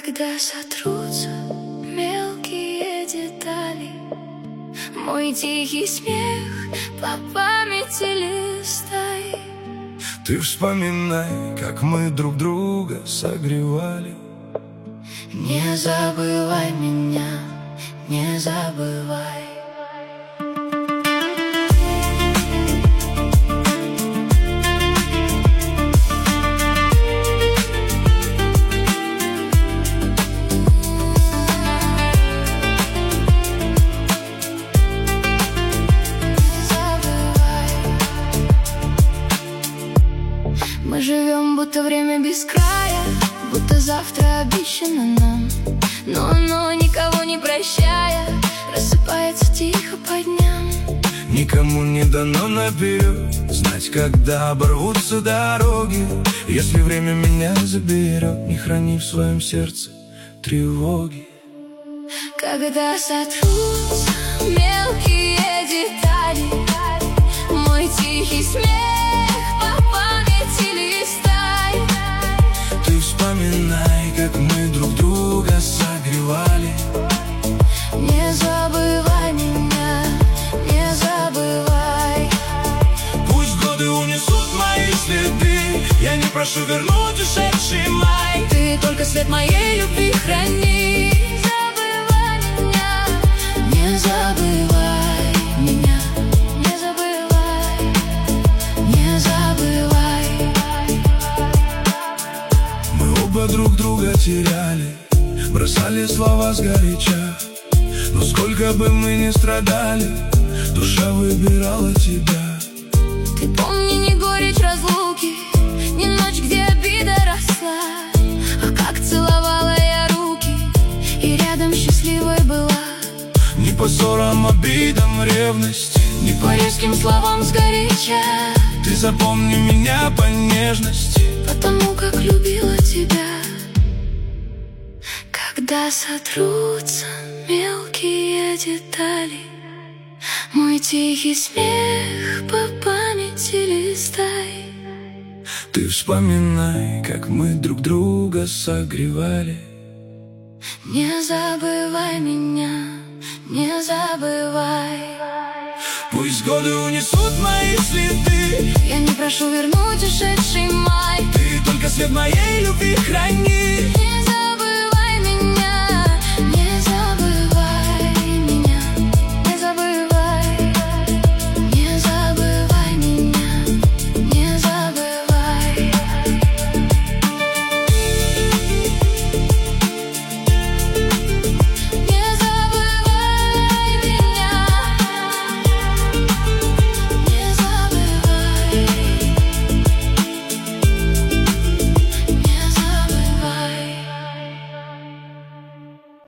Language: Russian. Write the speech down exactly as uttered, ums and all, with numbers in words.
Когда сотрутся мелкие детали, мой тихий смех по памяти листай. Ты вспоминай, как мы друг друга согревали. Не забывай меня, не забывай. Мы живем, будто время без края, будто завтра обещано нам, но оно, никого не прощая, рассыпается тихо по дням. Никому не дано наперед знать, когда оборвутся дороги. Если время меня заберет, не храни в своем сердце тревоги. Когда сотрутся мелкие детали, мой тихий смех по памяти листай. Ты вспоминай, как мы друг друга согревали. Не забывай меня, не забывай. Пусть годы унесут мои следы, я не прошу вернуть ушедший май. Ты только след моей любви храни. Не забывай меня, не забывай, не забывай. Мы оба друг друга теряли, бросали слова сгоряча. Но сколько бы мы ни страдали, душа выбирала тебя. Ты помни не горечь разлуки, не ночь, где обида росла, а как целовала я руки и рядом счастливой была. Не по ссорам, обидам, ревность, не по резким словам сгоряча. Ты запомни меня по нежности, потому как любила тебя. Когда сотрутся мелкие детали, мой тихий смех по памяти листай. Ты вспоминай, как мы друг друга согревали. Не забывай меня, не забывай. Пусть годы унесут мои следы, я не прошу вернуть ушедший май. Ты только след моей любви храни.